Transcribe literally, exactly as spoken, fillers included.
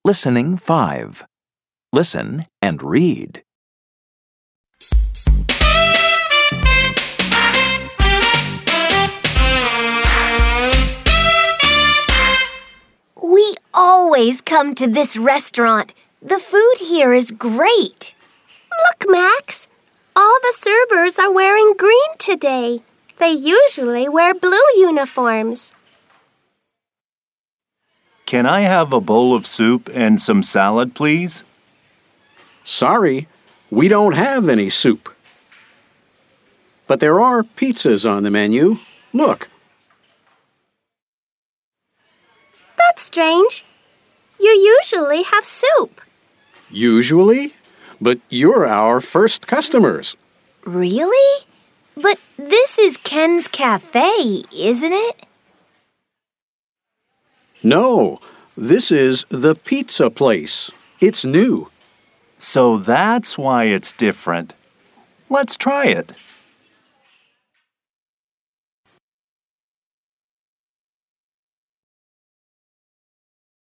Listening five. Listen and read. We always come to this restaurant. The food here is great. Look, Max. All the servers are wearing green today. They usually wear blue uniforms. Can I have a bowl of soup and some salad, please? Sorry, we don't have any soup. But there are pizzas on the menu. Look. That's strange. You usually have soup. Usually? But you're our first customers. Really? But this is Ken's Cafe, isn't it? No, this is the pizza place. It's new. So that's why it's different. Let's try it.